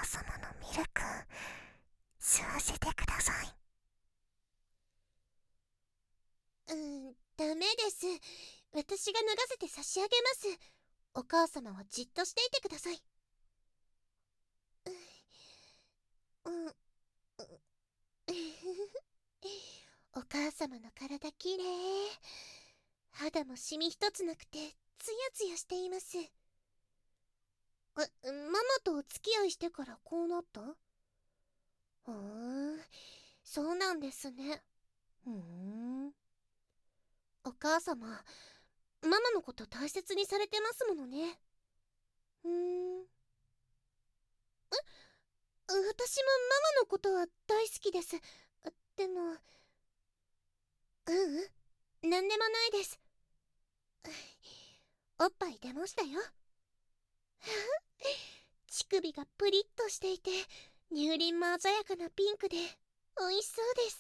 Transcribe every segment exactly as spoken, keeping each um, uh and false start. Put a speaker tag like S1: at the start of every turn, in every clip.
S1: 様のミルク吸わせてください。
S2: うん、ダメです。私が脱がせて差し上げます。お母様はじっとしていてください。うん、うん、お母様の体きれい。肌もシミ一つなくてツヤツヤしています。え、ママとお付き合いしてからこうなった？ふーん、そうなんですね。ふーん。お母様、ママのこと大切にされてますものね。うーん。え、私もママのことは大好きです。でも、ううん、なんでもないです。おっぱい出ましたよ。乳首がプリッとしていて、乳輪も鮮やかなピンクで美味しそうです。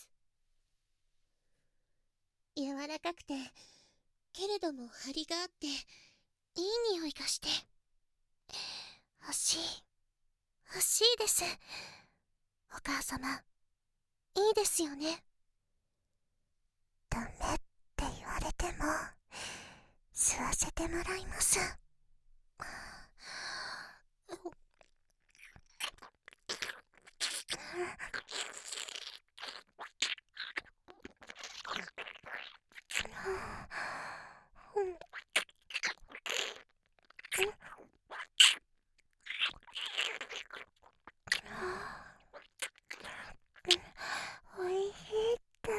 S2: 柔らかくて、けれども張りがあって、いい匂いがして。欲しい、欲しいです。お母様、いいですよね。
S1: ダメって言われても吸わせてもらいます。おいしいです。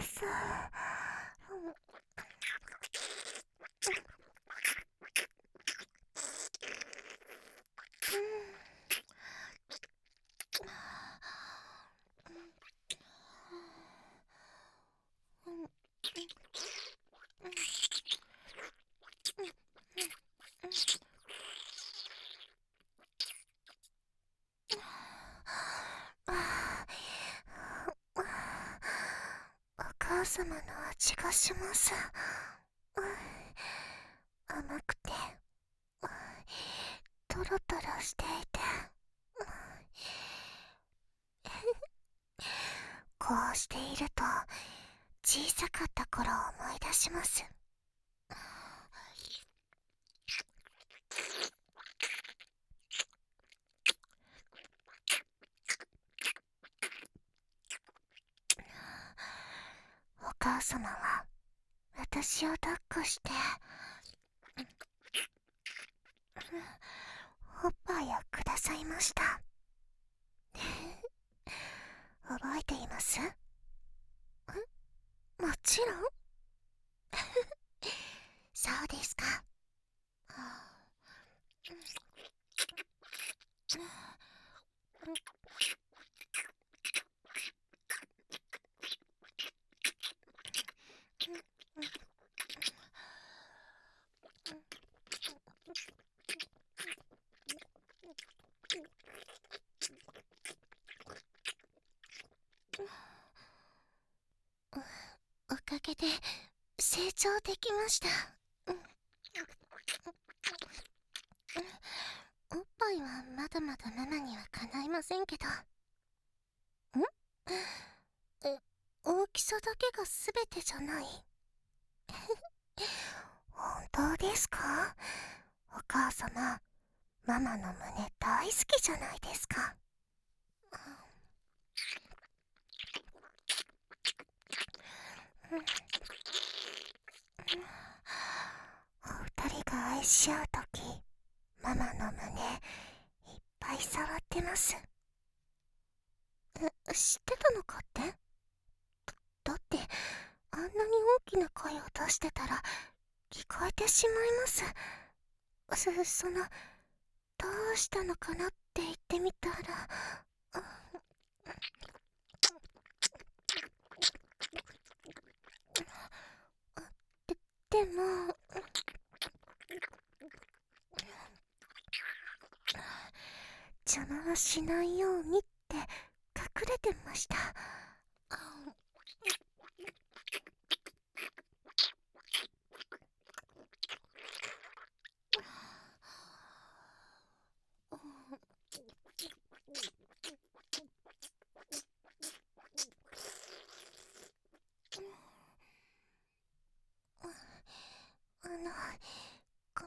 S1: お母様の味がします。甘くてトロトロしていて、こうしていると小さかった頃を思い出します。お母様は私を抱っこしておっぱいをくださいました。覚えています？もちろん。そうですか。おかげで成長できました。おっぱいはまだまだママにはかないませんけど。ん？え、大きさだけが全てじゃない？本当ですか？お母様、ママの胸大好きじゃないですか。お二人が愛し合うとき、ママの胸いっぱい触ってます。え、知ってたのかって？だってあんなに大きな声を出してたら聞こえてしまいます。そ、その、どうしたのかなって言ってみたら、で、でも、邪魔はしないようにって隠れてました。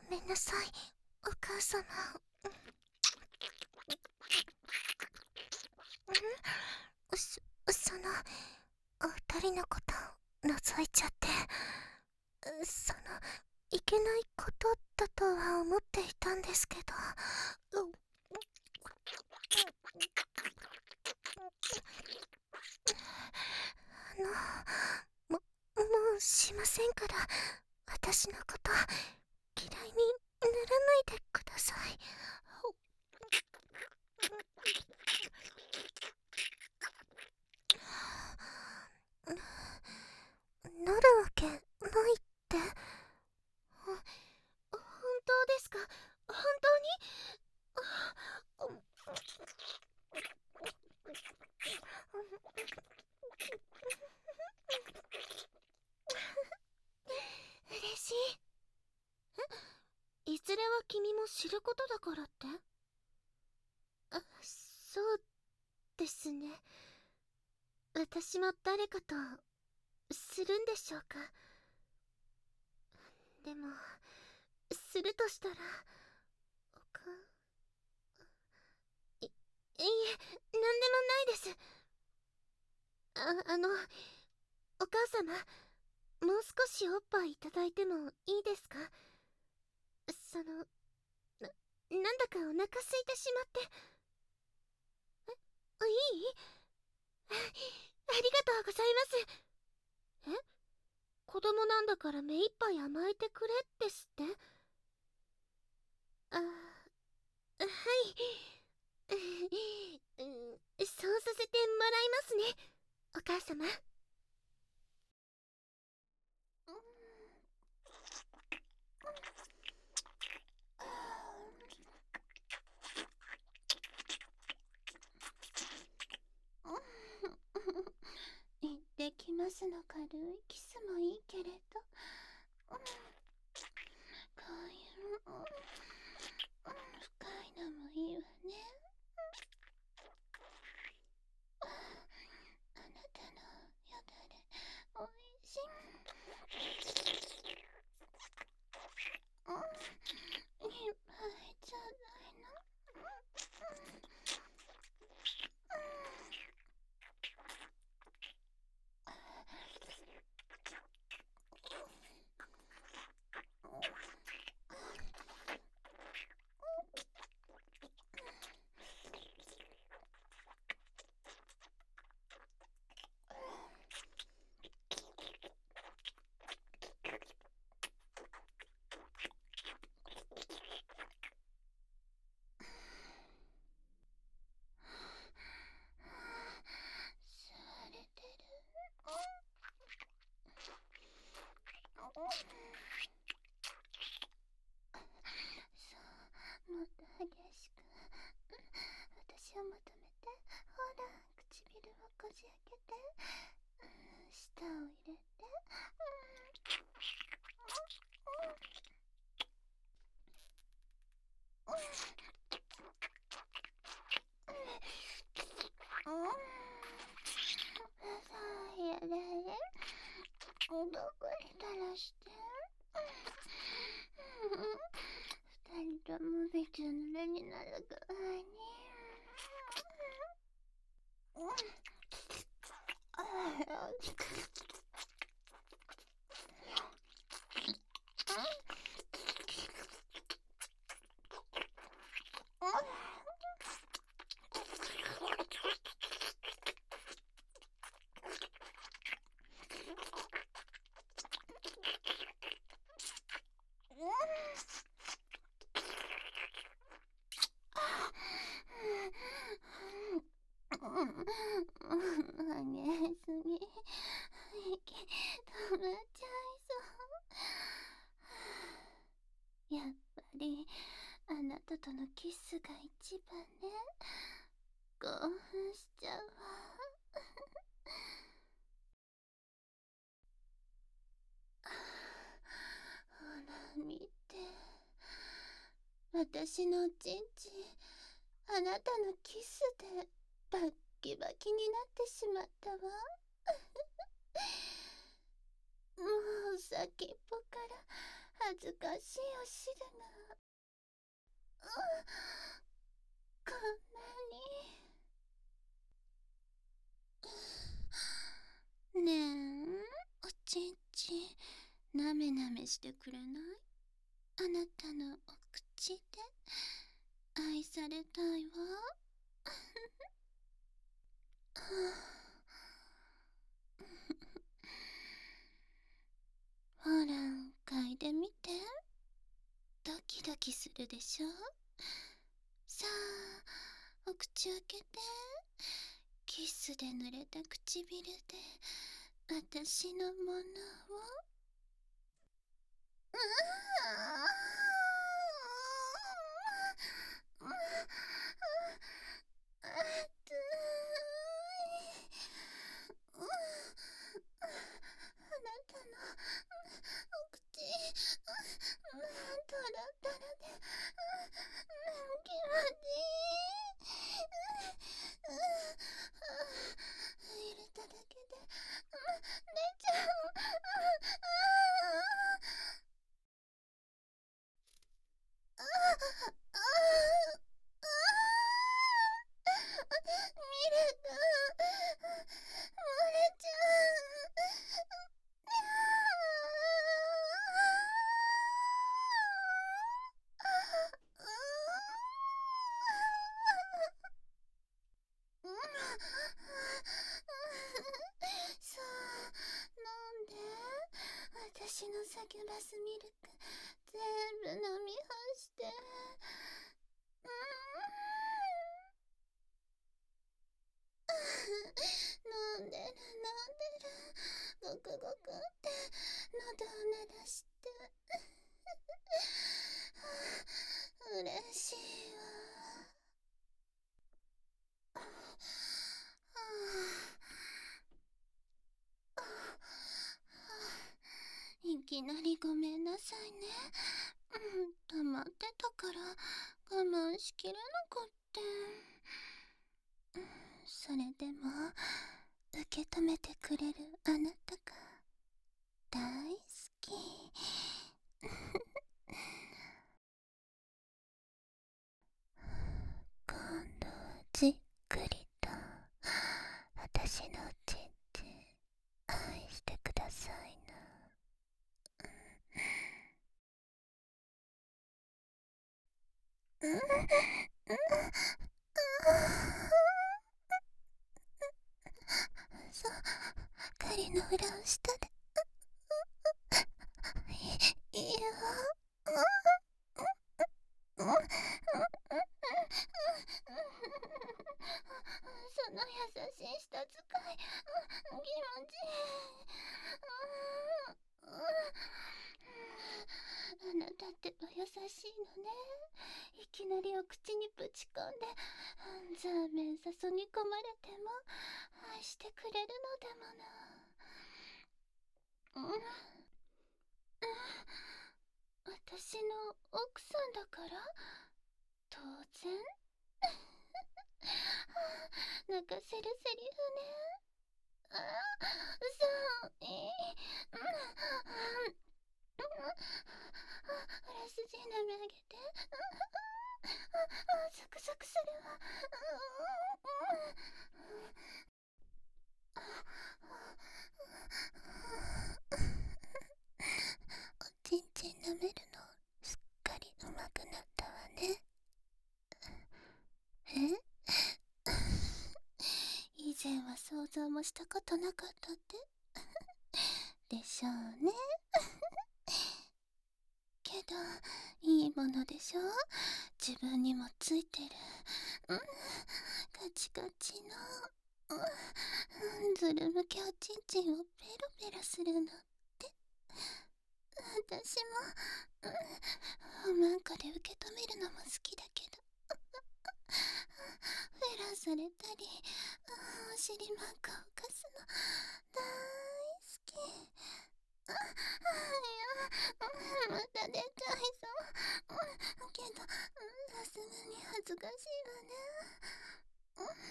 S1: めんなさい、お母様。んそ、その、お二人のこと覗いちゃって、その、いけないことだとは思っていたんですけど。あの、も、もうしませんから、私のこと嫌いにならないでください。なるわけないって。
S2: 本当ですか？本当に？嬉しい。え？いずれは君も知ることだからって？あ、そうですね。私も誰かとするんでしょうか。でもするとしたらおかいいいえ、何でもないです。ああのお母様、もう少しおっぱいいただいてもいいですか？そのななんだかお腹空いてしまって。え、いい？ありがとうございます。え、子供なんだから目いっぱい甘えてくれですって？あ、はい。うん、そうさせてもらいますね、お母様。行ってきますの軽いキスもいいけれど、こういう、深いのもいいわね。あなたのよだれおいしい。いっぱいちょうだいの。吸われてる。そう、もっと激しく私をまとめて。ほら、唇をこじ開けて、舌を入れて。さあ、やれやれ、どこに垂らして。二人ともびちょ濡れになるぐらいに。あげすぎ、息止まっちゃいそう。やっぱりあなたとのキスが一番ね。興奮しちゃうわ。ほら見て、私のチンチンあなたのキスでバッキバキになってしまったわ。もう先っぽから恥ずかしいお汁が、うん、こんなに。ねえ、おちんちん、なめなめしてくれない？あなたのお口で愛されたいわ。ほら、嗅いでみて。ドキドキするでしょ？さあ、お口開けて。キスで濡れた唇で私のものを。うわあ、熱い。あなたのお口、トロトロで気持ちいい。入れただけで出ちゃう。ああミルク漏れちゃう。さあ、飲んで。私のサキュバスミルク全部飲み干して。うーん飲んでる飲んでる。ごくごくって喉を鳴らして。嬉しいわ。いきなりごめんなさいね。うん、黙ってたから我慢しきれなくって。うん、それでも受け止めてくれるあなたが大好き。今度はじっくりと私のちんちん愛してくださいな。うん、うん、そう、狩りの裏を下で。いいよ。その優しい舌使い、気持ちいい。あなたってお優しいのね。いきなりお口にぶち込んでザーメン注ぎ込まれても愛してくれるのだもの。うん、私の奥さんだから当然。泣かせるセリフね。ああ、そう、いい。うん、うん、背筋舐め上げて。あ、サクサクするわ。おちんちん舐めるのすっかり上手くなったわね。え以前は想像もしたことなかったってでしょうね。けどいいものでしょ。自分にもついてる、うん、ガチガチの、うん、ずるむけおちんちんをペロペロするのって。私も、うん、おまんこで受け止めるのも好きだけど、フェラされたり、お尻マンコをかすの大好き。あ、いや、またでかいぞ。けど、さすがに恥ずかしいわね。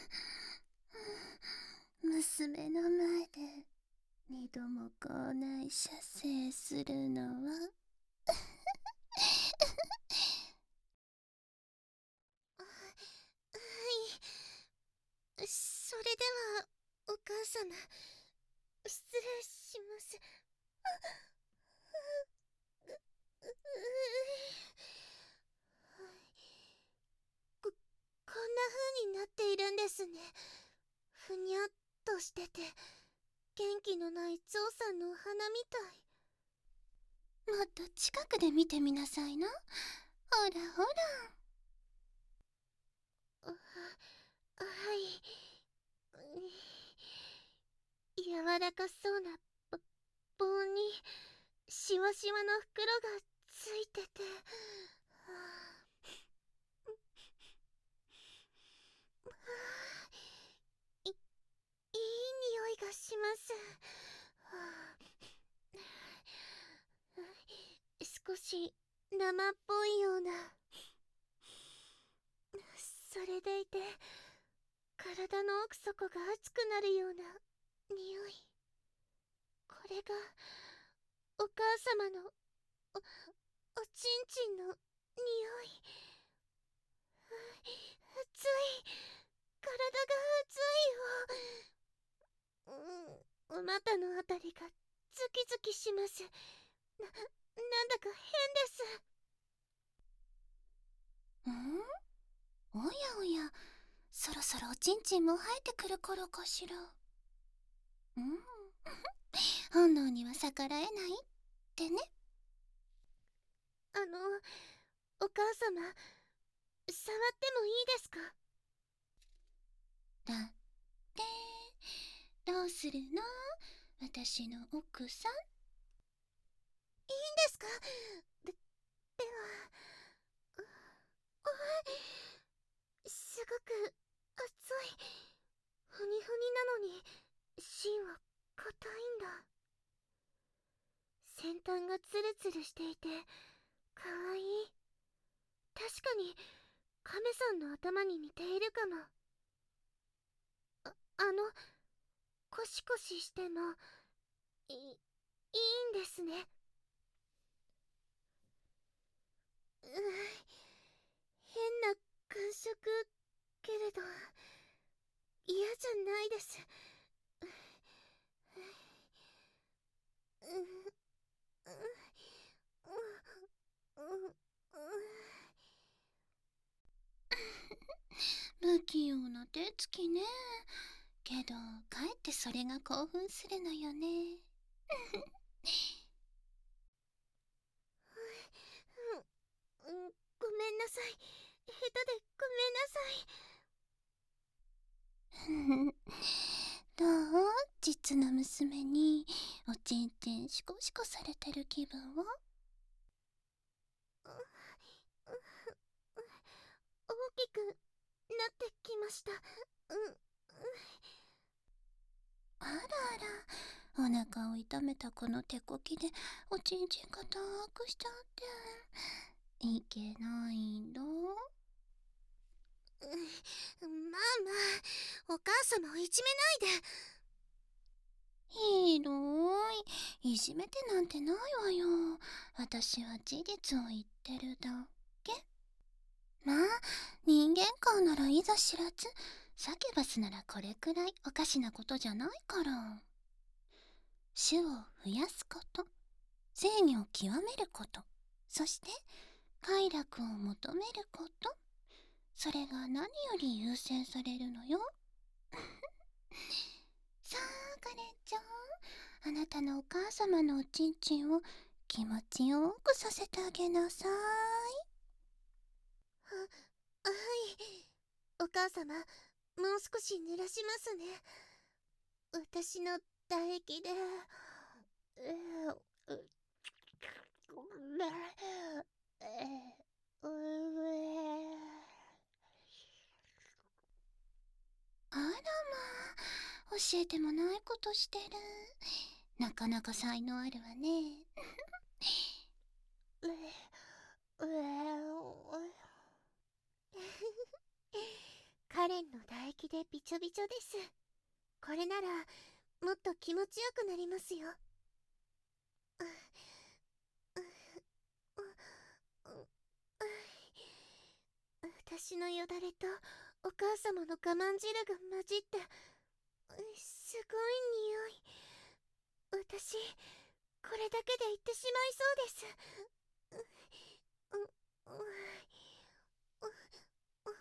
S2: 娘の前で二度も口内射精するのは様、失礼します。こ、こんな風になっているんですね。ふにゃっとしてて、元気のないゾウさんのお花みたい。もっと近くで見てみなさいな。ほらほら。は、はい。柔らかそうなぼ棒にしわしわの袋がついてて、はあ、い、いい匂いがします。はあ、少し生っぽいような。それでいて体の奥底が熱くなるような匂い。これがお母様のお、おちんちんの匂い。熱い。体が熱いよ。うん、お股のあたりがズキズキします。な、なんだか変です。ん？おやおや、そろそろおちんちんも生えてくる頃かしら。うん。本能には逆らえないってね。あの、お母様、触ってもいいですか？だって、どうするの？私の奥さん。いいんですか？で、では、う、おい、すごく熱い。ふにふになのに、芯は硬いんだ。先端がツルツルしていて、かわいい。確かに、亀さんの頭に似ているかも。あ、あの、コシコシしても、い、いいんですね。うぅ、変な感触けれど、嫌じゃないです。う、う、う、う、う、不器用な手つきね。けど、かえってそれが興奮するのよね。うん、うん、ごめんなさい。下手でごめんなさい。どう？実の娘におちんちんシコシコされてる気分は？大きくなってきました。うん、うん、あらあら、お腹を痛めたこの手こきでおちんちんが遠くしちゃっていけないんだ。うん、まあまあ、お母様をいじめないで。ひどい。いじめてなんてないわよ。私は事実を言ってるだけ。まあ、人間界ならいざ知らず、サキュバスならこれくらいおかしなことじゃないから。種を増やすこと、正義を極めること、そして快楽を求めること、それが何より優先されるのよ。さあ、カレンちゃん、あなたのお母様のおちんちんを気持ちよくさせてあげなさい。は、はい。お母様、もう少し濡らしますね。私の唾液で、えー、う、えー、うえあらまあ、教えてもないことしてる。なかなか才能あるわね。うえ、うえ、カレンの唾液でびちょびちょです。これならもっと気持ちよくなりますよ。私のよだれとお母様の我慢汁が混じって、 すごい匂い。私、これだけで行ってしまいそうです。う、う、う、う、う、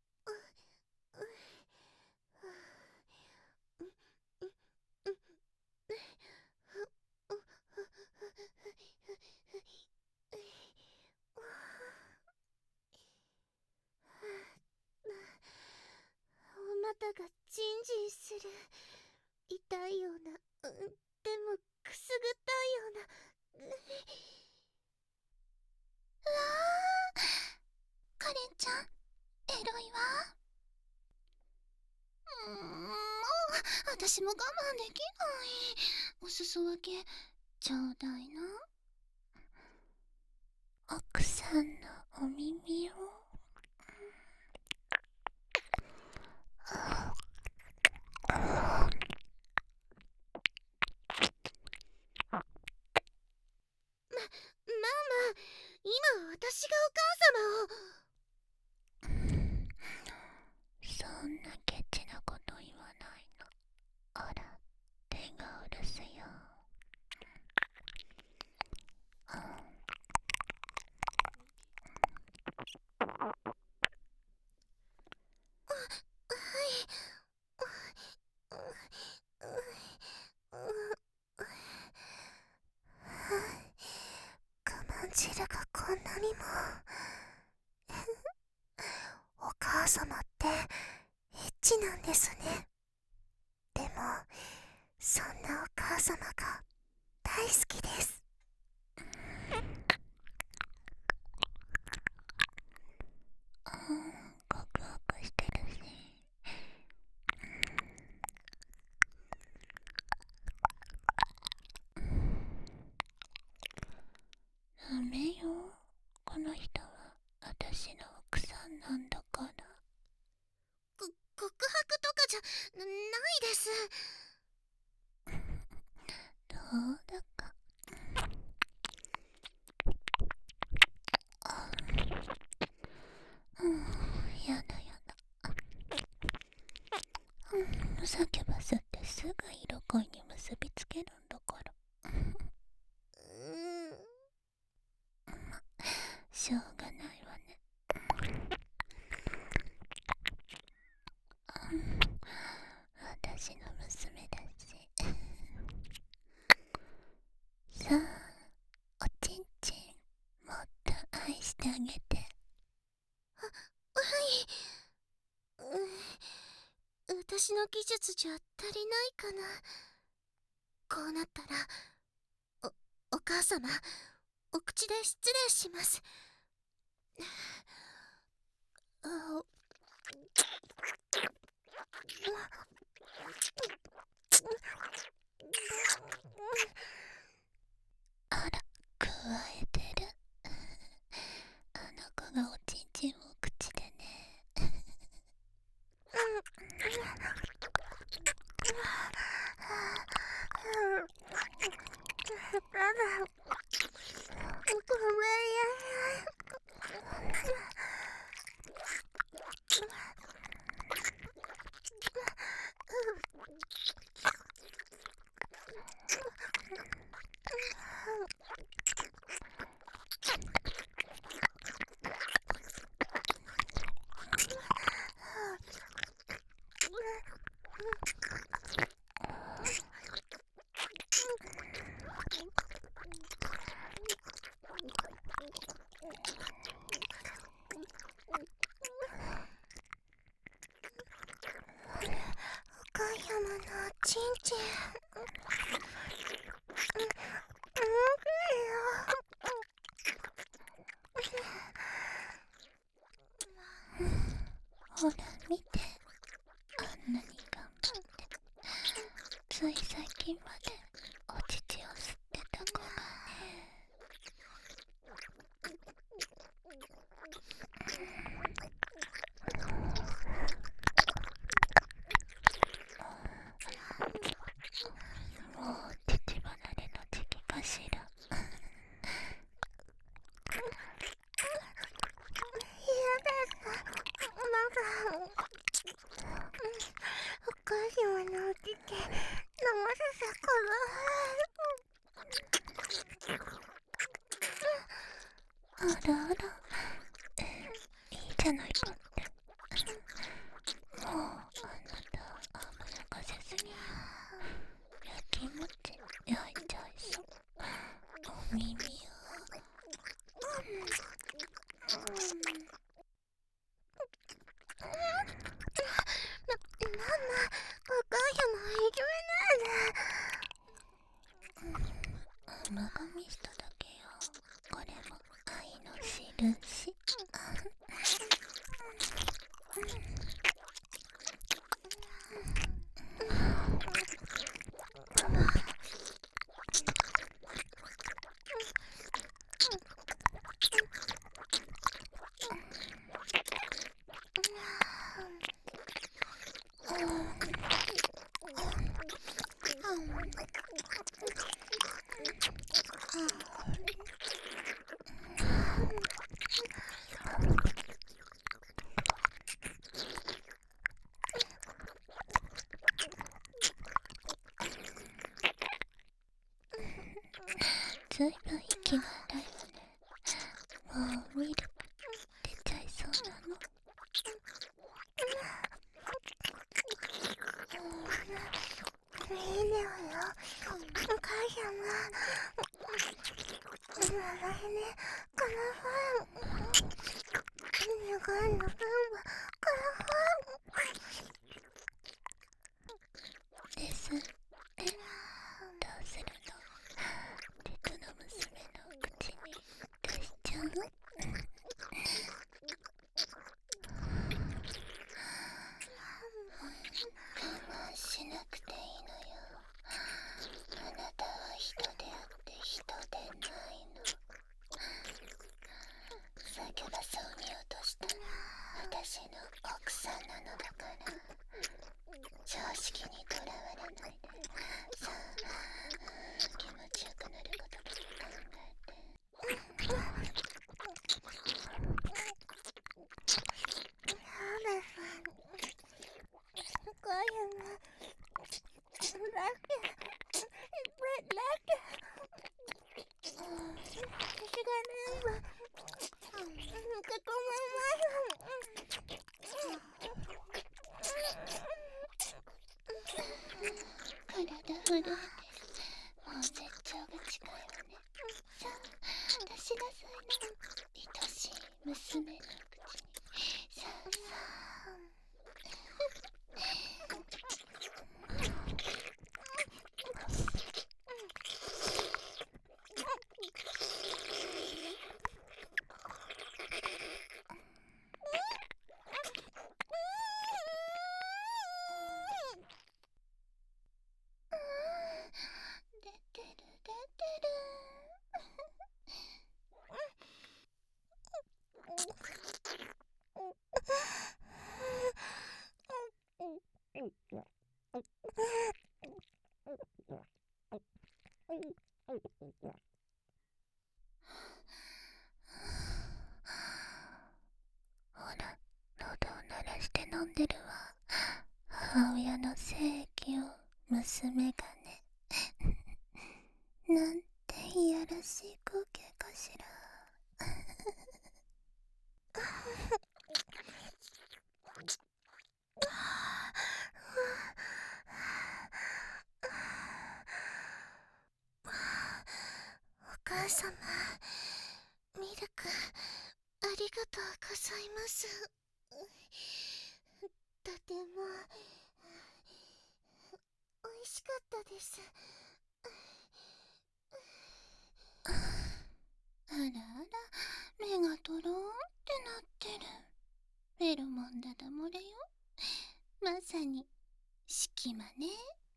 S2: お股がジンジンする。痛いような、うん、でもくすぐったいような。うわー、カレンちゃん、エロいわ。うーん、もう私も我慢できない。お裾分けちょうだいな。奥さんのお耳を。ま、ママ、今私がお母様を。そんなケチなこと言わないの。ほら、手がうるすよ。我慢汁がこんなにも。お母様ってエッチなんですね。でもそんなお母様が大好きです。うん、ゴクゴクしてるし。ダメよ、この人は私の奥さんなんだから。ご告白とかじゃないです。どうだか。うん、やだやだ。うん、サキュバスってすぐ色恋に結びつけるんだから。うん、ま、しょうがないわね。うん、私の娘だし。さあ、おちんちんもっと愛してあげて。は、はい。うん、私の技術じゃ足りないかな。こうなったらお、お母様、お口で失礼します。あ、あら、くわえてる。あの子がおちんちんを口でね。お母様のおちんちん。ほら見て、あんなに頑張ってつい最近までお乳を吸ってた子がね。もう乳離れの時期かしら。お母様のお乳
S1: ずいぶん息が荒いわね。もうミルク出ちゃいそうなの。いいねよ、お母さま。笑いね、カラファン。願いの分はカラファン。です。え、どうするの？テクの娘の口に出しちゃう？我慢しなくていいのよ。あなたは人であって人でないの。叫ばそうに落とした私の奥さんなのだから、常識にとらわれないで、さあ気持ちよくなることだけ考えて。そうです。お母さま、ラッキー、ラッキー。私がね、今受け止めます。体震えてる。もう絶頂が近いわね。さあ、出しなさいな、愛しい娘の口に。さあさあ。出てる出てる。ほら、喉を鳴らして飲んでるわ。母親の精液を娘がね。なんていやらしい光景かしら。お母様、ミルクありがとうございます。とても美味しかったです。あらあら、目がとろーんってなってる。フェロモンだだ漏れよ。まさに隙間ね。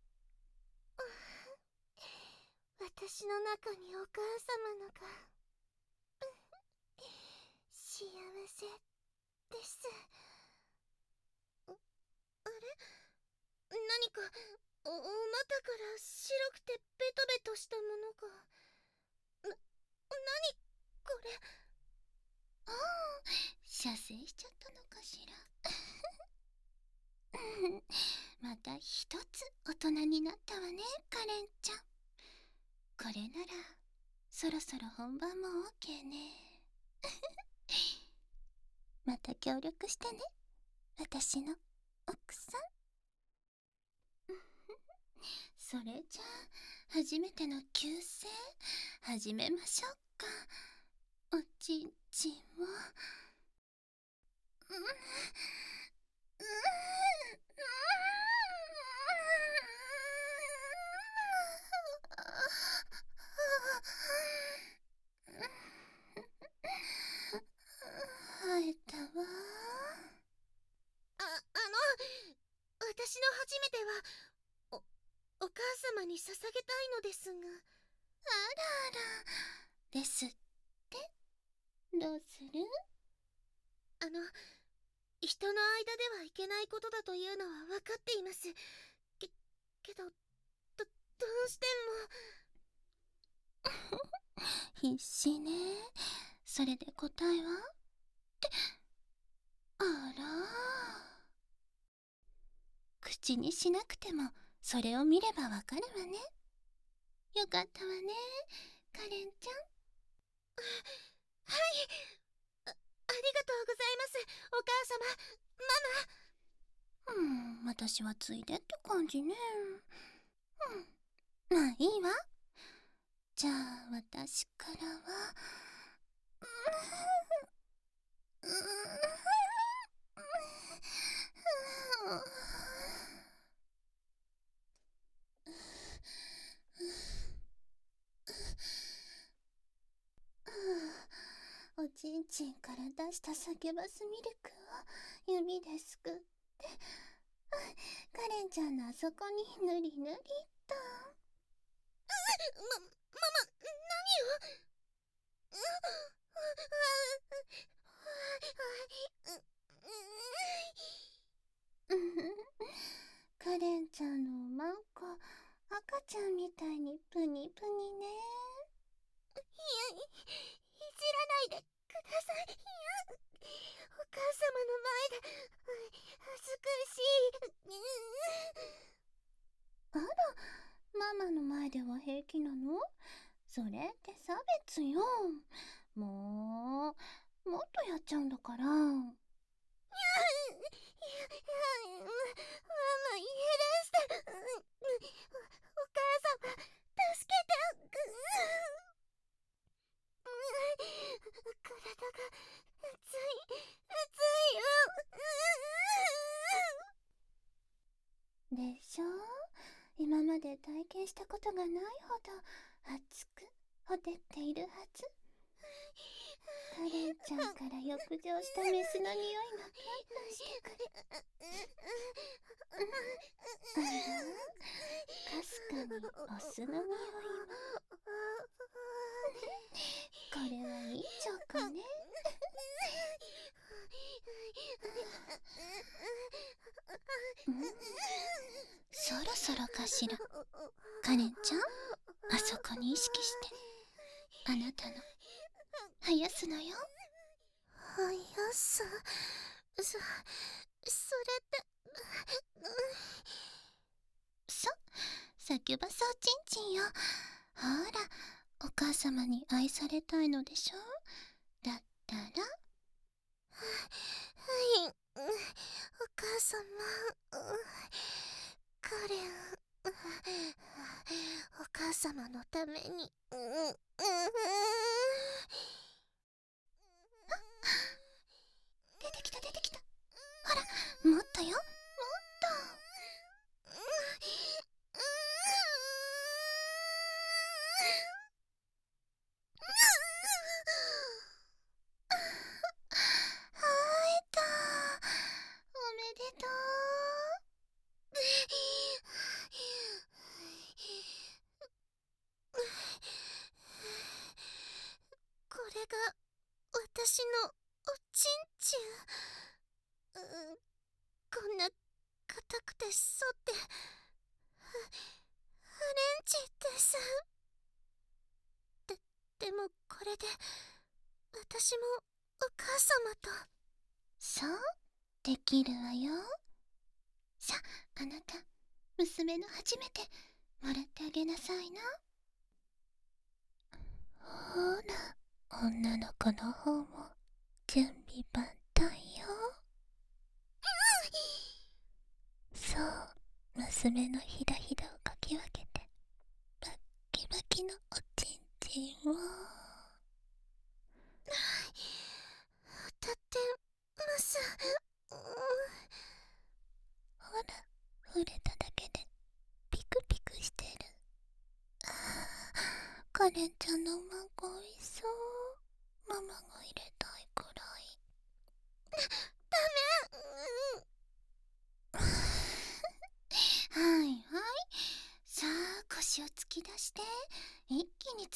S1: 私の中にお母様のが幸せです。あれ、何かお、お股から白くてベトベトしたものが。な、何これ。ああ、射精しちゃったのかしら。また一つ大人になったわね、カレンちゃん。これならそろそろ本番も OK ね。また協力してね、私の奥さん。それじゃあ初めての旧姓始めましょうか。おちんちんを。うんうん生えたわ。
S2: 私の初めては、お、お母様に捧げたいのですが。あらあら、ですって。どうする？あの、人の間ではいけないことだというのは分かっています。け、けど、ど、どうしても。必死ね。それで答えは？って、あら。口にしなくても、それを見ればわかるわね。よかったわね、カレンちゃん。はい。あ、ありがとうございます、お母様、ママ。うん、私はついでって感じね。うん、まあいいわ。じゃあ、私からは、うーん、おちんちんから出したサキュバスミルクを指ですくって、カレンちゃんのあそこにぬりぬりっと。ま、ママ、何を？カレンちゃんのおまんこ、赤ちゃんみたいにプニプニね。いや、い、いじらないでください。いや、お母様の前で、恥ずかしい。あら、ママの前では平気なの？それって差別よ。もう、もっとやっちゃうんだから。いや、いや、ママ、家出して。お母様、助けて。体が熱い、熱いよ。でしょ？今まで体験したことがないほど熱くほてっているはず。カレンちゃんから浴場したメスの匂いがプンプンしてくる。あら、かすかにオスの匂いも。これはいい兆候ね。ん？そろそろかしら。カレンちゃん、あそこに意識して。あなたの生やすのよ。生やす？そ、それって、そ、サキュバソウチンチンよ。ほら、お母様に愛されたいのでしょ？だったら。はい、お母様、カレン、お母様のために。出てきた出てきた。ほら、もっとよ、もっと。会えた。おめでとう。これが私のおちんちん。うん、こんな硬くて反って、ハレンチです。で、でもこれで私もお母様と。そう、できるわよ。さあ、あなた、娘の初めてもらってあげなさいな。ほら、女の子の方も準備万端よ。そう、娘のひだひだをかき分けて、バッキバキのおちんちんを。歌ってます。ほら、触れただけでピクピクしてる。ああ、カレンちゃんのおまんこおいしそう。ママが入れたいくらい。ダメ。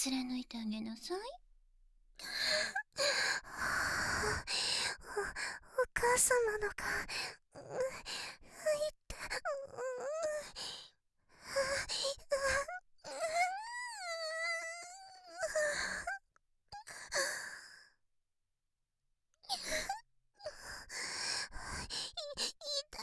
S2: 貫いてあげなさい。
S1: お、お母様のか、う、入って、痛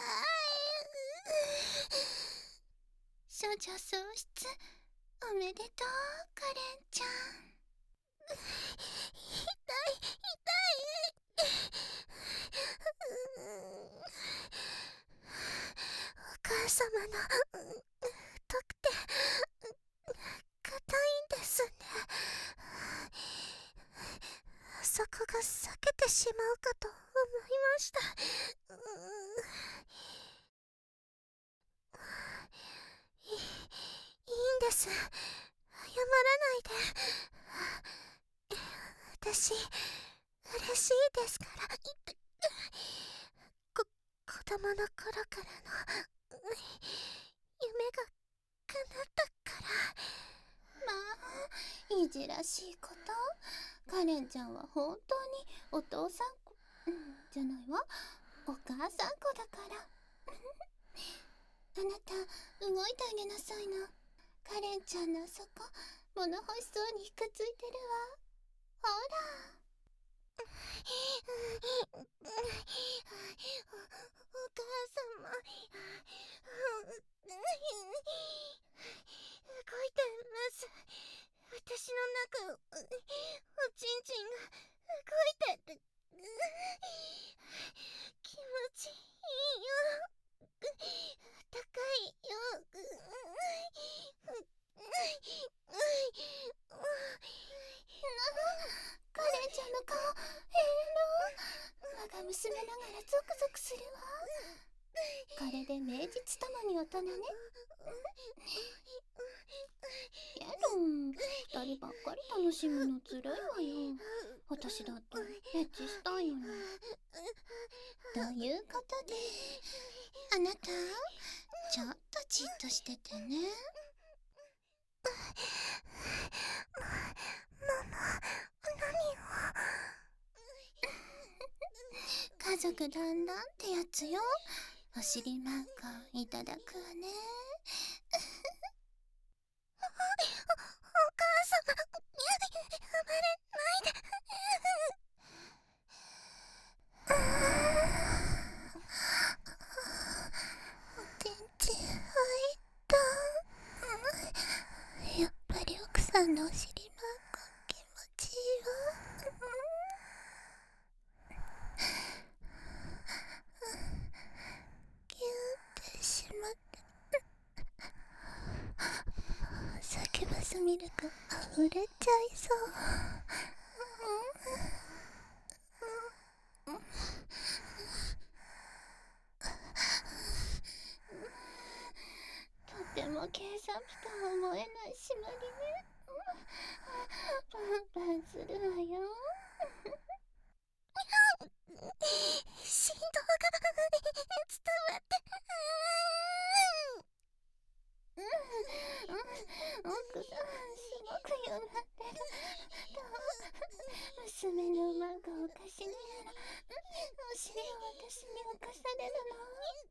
S1: い。
S2: 少女喪失おめでとう、カレンちゃん。
S1: 痛い、痛い。お母様の太くて硬いんですね。そこが裂けてしまうかと思いました。いい、いいんです。謝らないで。私、嬉しいですから。こ、子供の頃からの夢が叶ったから。
S2: まあ、いじらしいこと。カレンちゃんは本当にお父さん子、うん、じゃないわ、お母さん子だから。あなた、動いてあげなさいな。カレンちゃんのあそこ、物欲しそうにくっついてるわ。ほら。
S1: お、お母様、動いてます。私の中を、おちんちんが動いてる。気持ちいいよ。高いよ。
S2: カレンちゃんの顔、ええの。我が娘ながらゾクゾクするわ。これで名実ともに大人ね。やろん、二人ばっかり楽しむのずるいわよ。私だってエッチしたいのに。ということで、あなた、ちょっとじっとしててね。
S1: ママ、何を。
S2: 家族団らんってやつよ。お尻マンコいただくわね。
S1: お、お母様、暴れないで。おちんちん入った。やっぱり奥さんのお尻マンコ気持ちいいわ。ギューってしまって。サキュバスミルク溢れちゃいそう。
S2: とても計算機とは思えない締まりね。パンパンするわよ。
S1: 振動が伝わって。
S2: うん、うん、奥さんすごくよなってる。娘の馬がおかしなやら、お尻を私に浮かされるの。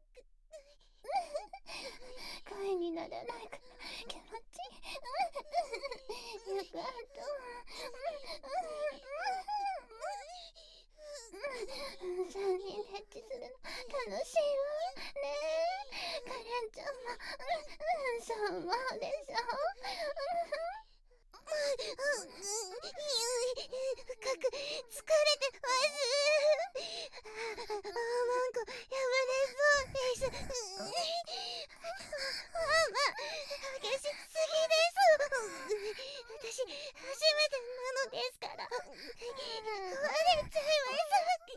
S2: 声にならないから気持ちいい。よかった。三人でエッチするの楽しいわねえ。カレンちゃんもそう思うでしょ。
S1: 深く疲れてます。あ、マンコ破れそうです。ママ、激しすぎです。私初めてなのですから。壊れちゃいます。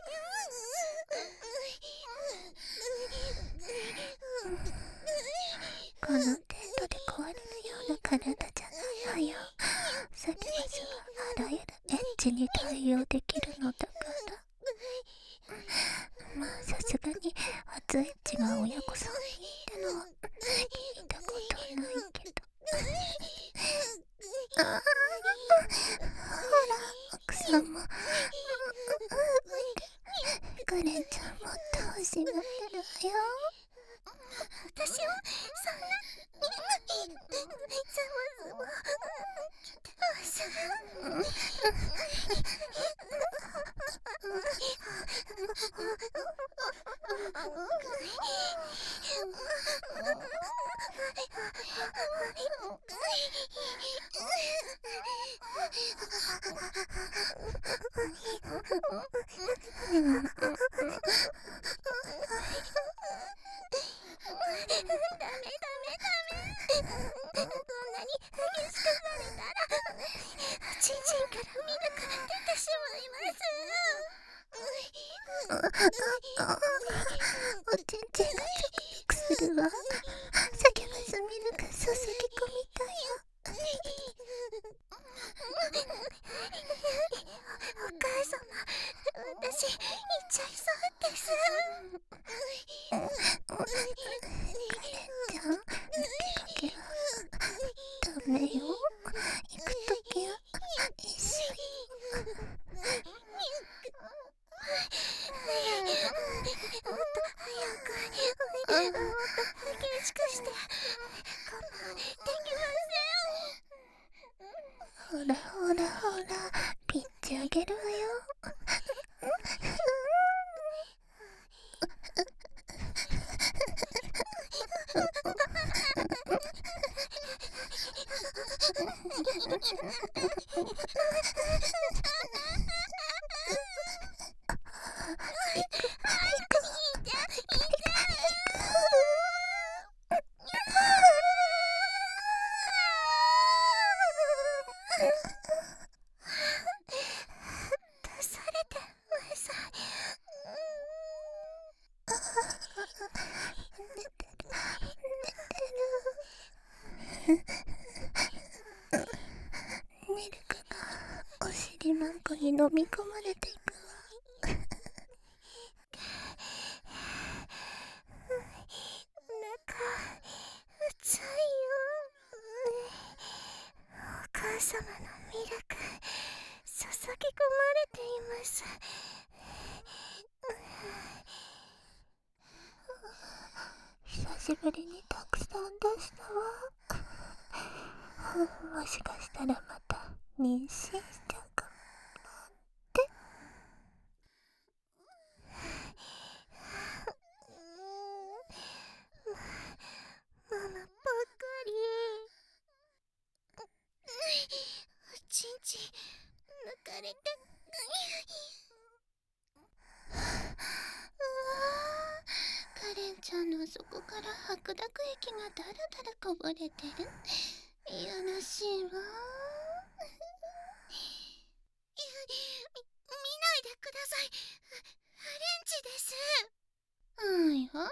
S1: この程度で壊れるような体じゃないわよ。サキュバスはあらゆるエッジに対応できるのだから。まあさすがに初エッジが親子さんにってのは聞いたことないけど。ああしまってるわよ。
S2: 私はそんなざわざわ来てます。ちんちんからミルクが出てしまいます。
S1: おちんちんがゾクゾクするわ。酒バスミルク注ぎ込みたいよ。
S2: お母様、私行っちゃいそうです。
S1: カレンちゃん、抜け駆けはダメよ。行くときは一緒に。
S2: もっと早く、もっと激しくして、我慢できません。
S1: ほらほらほら、ピッチあげるわよ。
S2: 出されてます。
S1: ミルクがお尻マンコに飲み込まれていくわ。
S2: お腹熱いよ。お母様のミルク注ぎ込まれています。
S1: 久しぶりにたくさん出したわ。もしかしたらまた妊娠しちゃうかもなんて。
S2: ママばっかり。ちんちん抜かれて。うわー、カレンちゃんの底から白濁液がだらだらこぼれてる。いやらしいわ。いや、み、見ないでください。フレンチです。はいはい。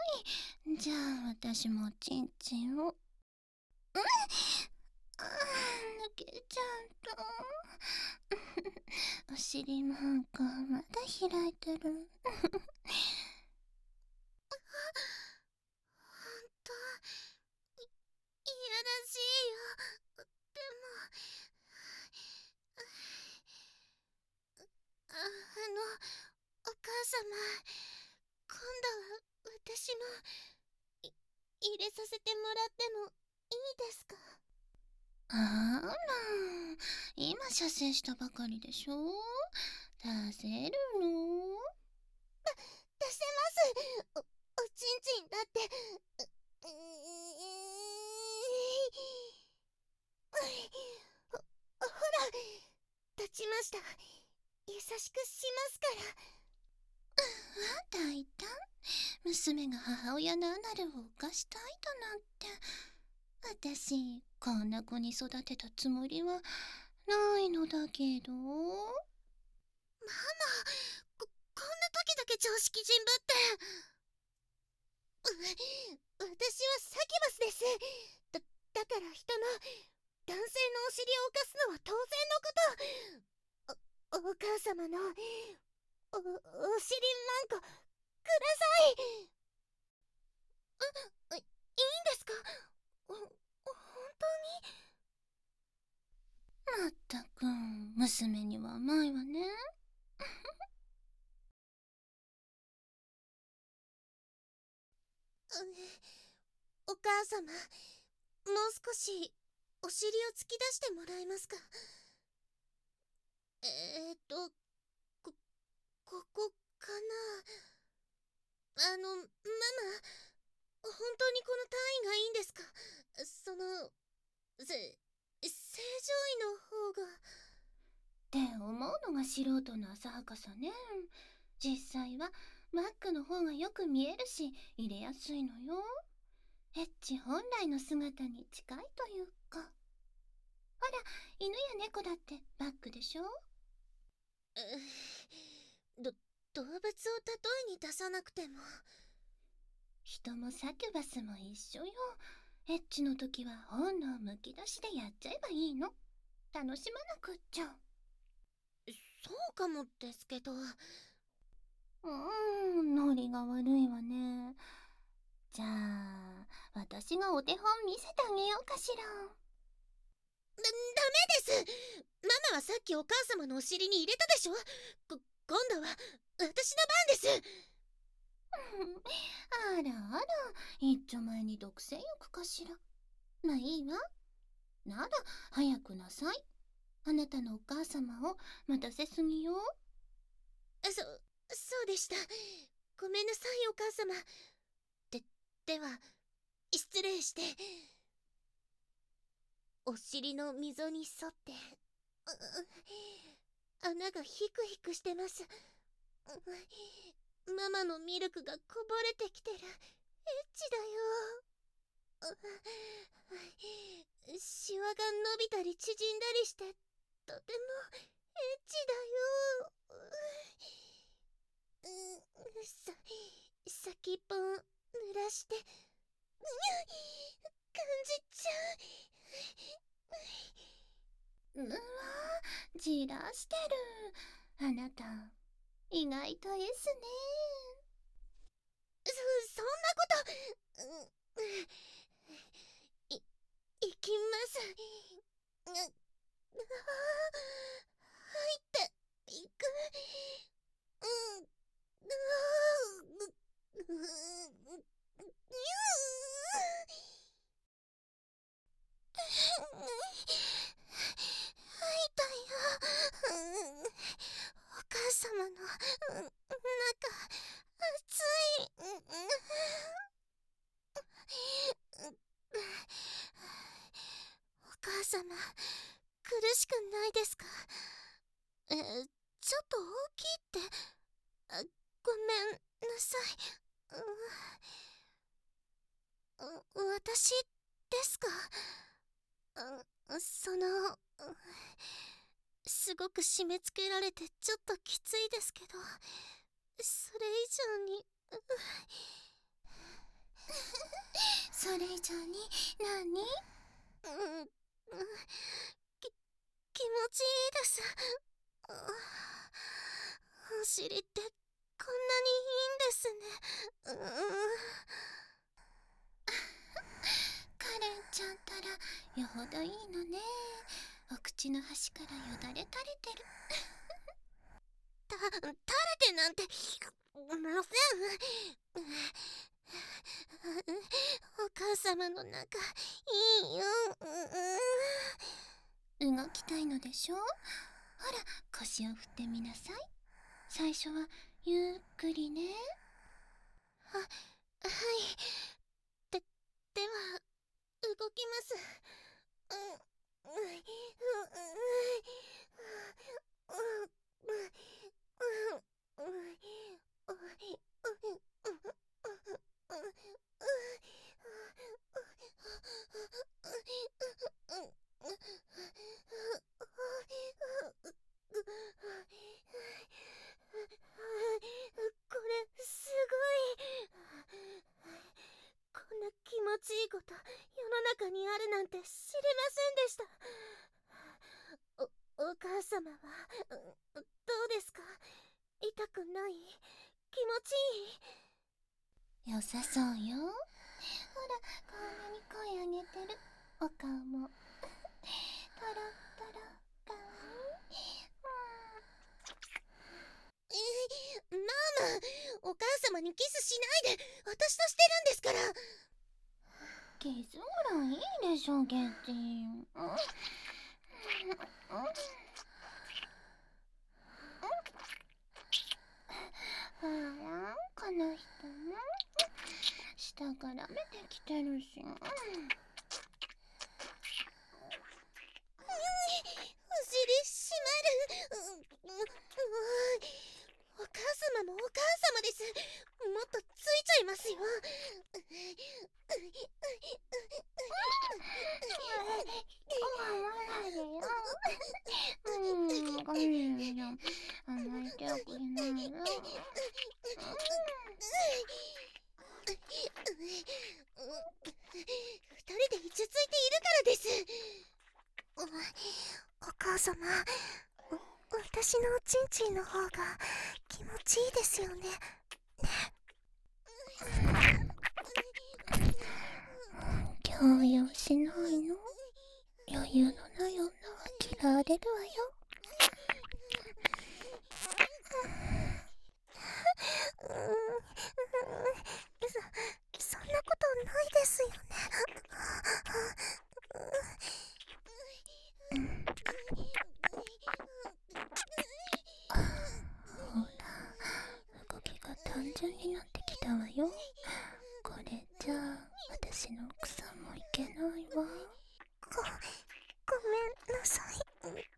S2: じゃあ私もちんちんを。うんあー、抜けちゃった。お尻なんかまだ開いてる。ほんと、い、いやらしいよ。でも、あ、あの、お母様、今度は私も、い、入れさせてもらってもいいですか？あら、今射精したばかりでしょ？出せるの？だ、出せます。お、おちんちんだって、う、うーほ、ほら、立ちました。優しくしますから。うわ、大胆。娘が母親のアナルを犯したいだなんて。私、こんな子に育てたつもりはないのだけど。ママ、こ、こんな時だけ常識人ぶって。う、私はサキバスです。だ、だから人の、男性のお尻を犯すのは当然のこと。お、お母様の、お、お尻マンコ、ください。う、いいんですか？ほ、本当に？まったく、娘には甘いわね。 お母様、もう少しお尻を突き出してもらえますか？えーっとこここかな。あのママ、本当にこの単位がいいんですか？そのせ正常位の方が。
S3: って思うのが素人の浅はかさね。実際はバックの方がよく見えるし入れやすいのよ。エッチ本来の姿に近いというか。ほら、犬や猫だってバックでしょ。
S2: ど動物を例えに出さなくても。
S3: 人もサキュバスも一緒よ。エッチの時は本能むき出しでやっちゃえばいいの。楽しまなくっちゃ。
S2: そうかもですけど。う
S3: ーん、ノリが悪いわね。じゃあ私がお手本見せてあげようかしら。
S2: だ、ダメです。ママはさっきお母様のお尻に入れたでしょ。こ今度は私の番です。
S3: あらあら、一丁前に独占欲かしら。まあいいわ。なら早くなさい。あなたのお母様を待たせすぎよ。
S2: そそうでした。ごめんなさいお母様。ででは失礼して。お尻の溝に沿って穴がヒクヒクしてます。ママのミルクがこぼれてきてる。エッチだよ。シワが伸びたり縮んだりしてとてもエッチだよ。さ先っぽ濡らして感じちゃ
S3: う。うわ、じらしてる。あなた意外と S ね。
S2: そそんなこと、いいきます。入っていく。うんお母様の中熱い。お母様苦しくないですか？えちょっと大きいって。あごめんなさい。う私ですか？そのすごく締め付けられてちょっときついですけど、それ以上に
S3: それ以上に何？
S2: うんき気持ちいいです。お尻ってこんなにいいんですね。
S3: カレンちゃんたらよほどいいのね。お口の端からよだれ垂れてる。
S2: た垂れてなんてません。お母様の中いいよ。
S3: 動きたいのでしょ。ほら腰を振ってみなさい。最初はゆっくりね。
S2: ははいででは動きます。これすごい。こんな気持ちいいこと世の中にあるなんて知りませんでした。おお母様はどうですか？痛くない？気持ちいい？
S3: 良さそうよ。ほらこんなに声上げてる。お顔もトロトロかわいい。
S2: えママお母様にキスしないで私としてるんですから。
S3: キスぐらいいいでしょ、ケッチン。ほら、この人も下からめてきてるし。
S2: お尻しまる。うううお母様もお母様です。もっとついちゃいますよ。
S3: うん、ごめんよ。あんまり強くないよ。
S2: 二人で落ち着いているからです。
S1: お母様、私のおちんちんの方が気持ちいいですよね。
S3: 強要しないの？余裕のない女は嫌われるわよ。
S1: そ、そんなことないですよね。
S3: ほら、動きが単純になってきたわよ。これじゃあ私の奥さんもいけないわ。
S1: ご、ごめんなさい。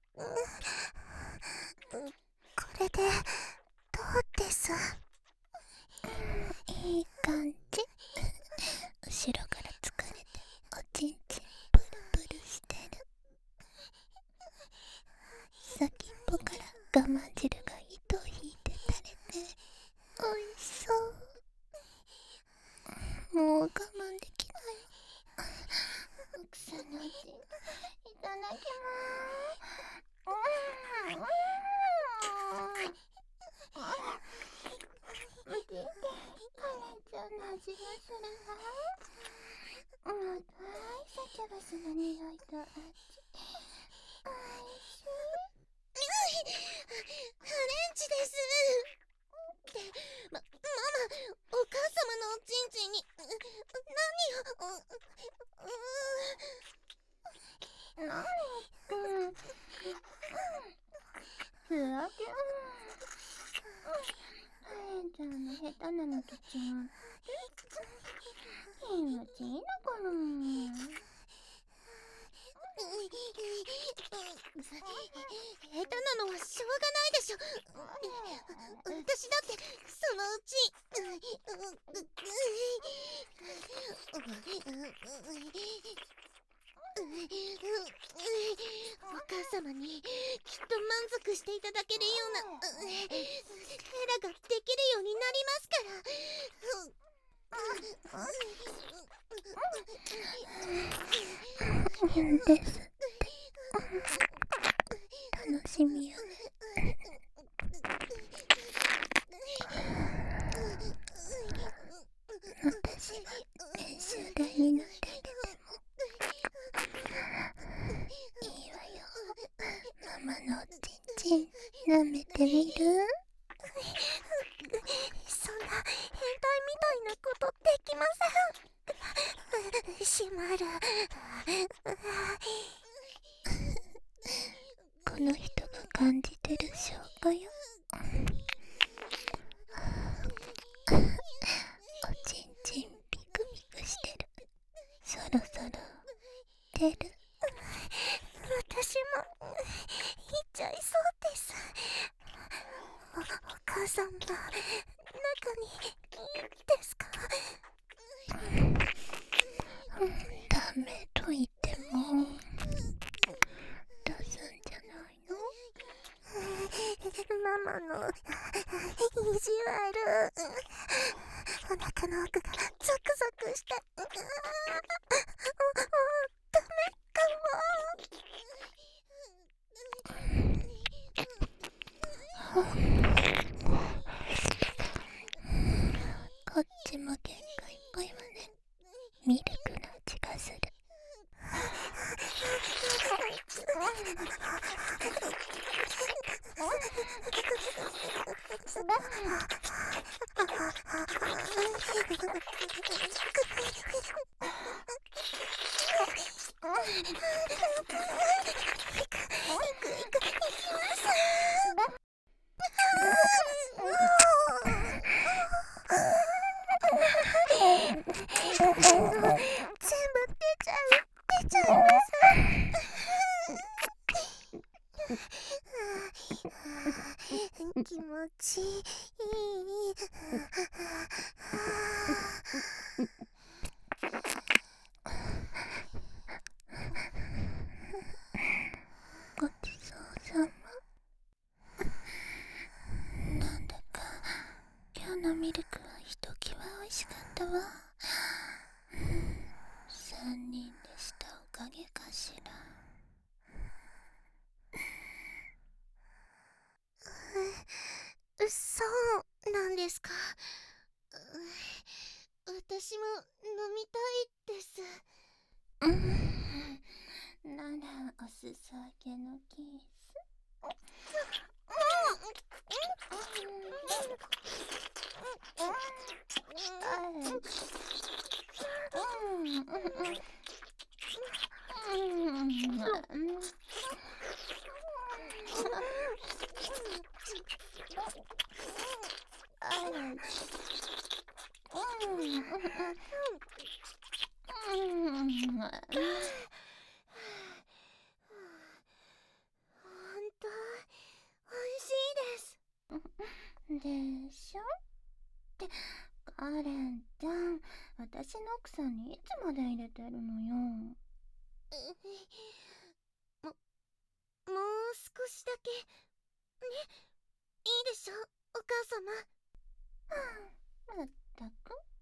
S1: これでどうです？
S3: いい感じ。後ろから疲れておちんちんプルプルしてる。先っぽから我慢汁が糸を引いて垂れておいしそう。もう我慢できない。奥さんのおちんいただきまーす。見て、カレンちゃんの味がするわ。もう大サチャバスの匂いと味。おいしい。
S2: ハレンチです。ってま、ママ、お母様のおちんちんに何をうう
S3: 何言って。ふわけん。カレンちゃんの下手なのと違って気持ちいいのかな。
S2: 下手なのはしょうがないでしょ。私だってそのうちお母様にきっと満足していただけるようなヘラができるようになりますから。
S3: いいんですって。楽しみよね。私が練習台になってあげてもいいわよ。ママのおちんちん舐めてみる？
S1: そんな変態みたいなことできません。しまる。
S3: この人が感じてる証拠よ。おちんちんピクピクしてる。そろそろ出る？
S1: 私も行っちゃいそうです。お、お母さんが中にいいですか？
S3: ダメと言っても出すんじゃないの？
S1: ママの意地悪。お腹の奥からゾクゾクして、もうダメか
S3: こっちも限界っぽいわね。ミルクの味がする。
S1: ちゃう、出ちゃいます。気持ちいい。ごちそうさま。なんだか今日のミルクはひときわ美味しかったわ。三人でしたおかげかしら。そうなんですか。
S2: 私も飲みたいです。
S1: うん、ならおすそ分けのキース。でしょってカレンちゃん、私の奥さんにいつまで入れてるのよ。
S2: も、もう少しだけね、いいでしょお母様。
S1: まったく